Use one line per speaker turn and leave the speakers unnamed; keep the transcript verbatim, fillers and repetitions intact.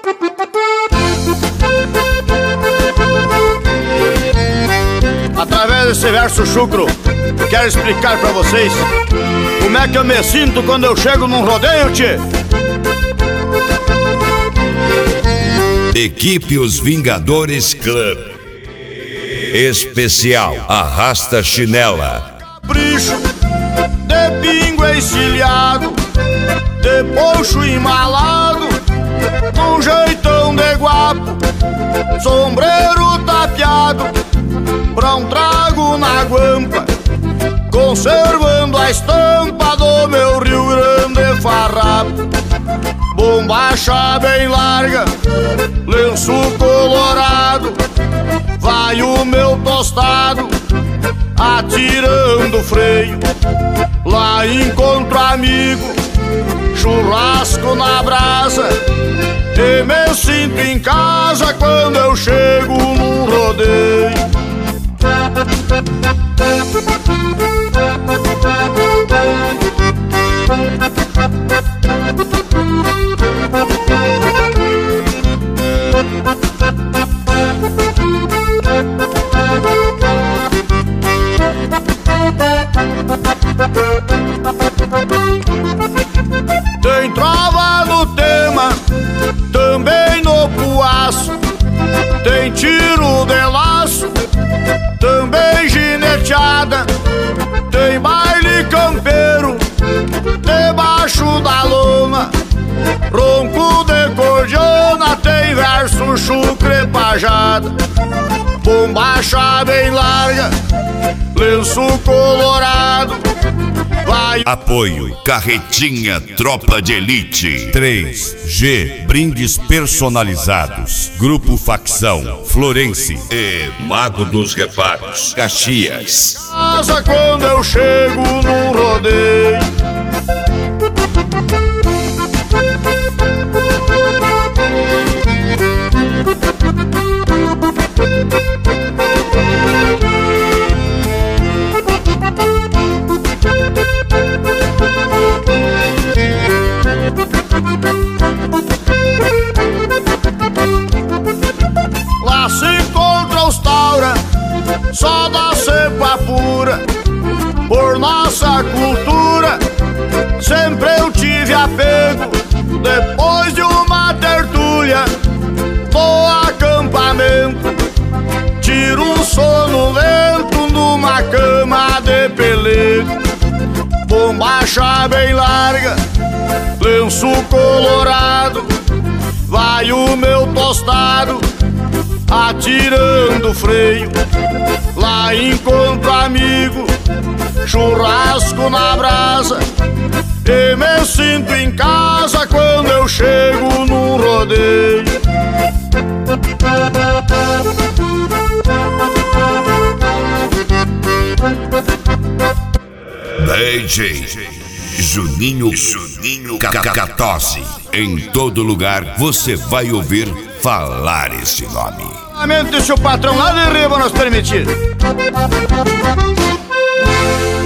Através desse verso chucro, quero explicar pra vocês como é que eu me sinto quando eu chego num rodeio, tchê.
Equipe Os Vingadores Club. Especial Arrasta Chinela.
Capricho de pingo encilhado, de poncho embalado, num jeitão de guapo, sombreiro tapeado, pra um trago na guampa, conservando a estampa do meu Rio Grande farrapo. Bombacha bem larga, lenço colorado, vai o meu tostado atirando freio. Lá encontro amigo, churrasco na brasa, e me sinto em casa quando eu chego num rodeio. Tem trova no tema, também no puaço, tem tiro de laço, também gineteada, tem baile campeiro debaixo da lona, ronco de cordiona, tem verso chucre pajada. Bombacha bem larga, lenço colorado, vai.
Apoio Carretinha Tropa de Elite. três G Brindes personalizados. Grupo Facção Florense e Mago dos Reparos Caxias.
Casa quando eu chego num rodeio. Lá se encontra os taura, só da cepa pura. Por nossa cultura sempre eu tive apego. Depois de uma tertúlia no acampamento, tiro um sono lento numa cama de pelego. Bombacha bem larga, lenço colorado, vai o meu tostado atirando freio. Lá encontro amigo, churrasco na brasa, e me sinto em casa quando eu chego num rodeio.
D J Juninho Juninho Cacatose. Em todo lugar você vai ouvir falar esse nome.
Se o patrão lá de riba nos permitir.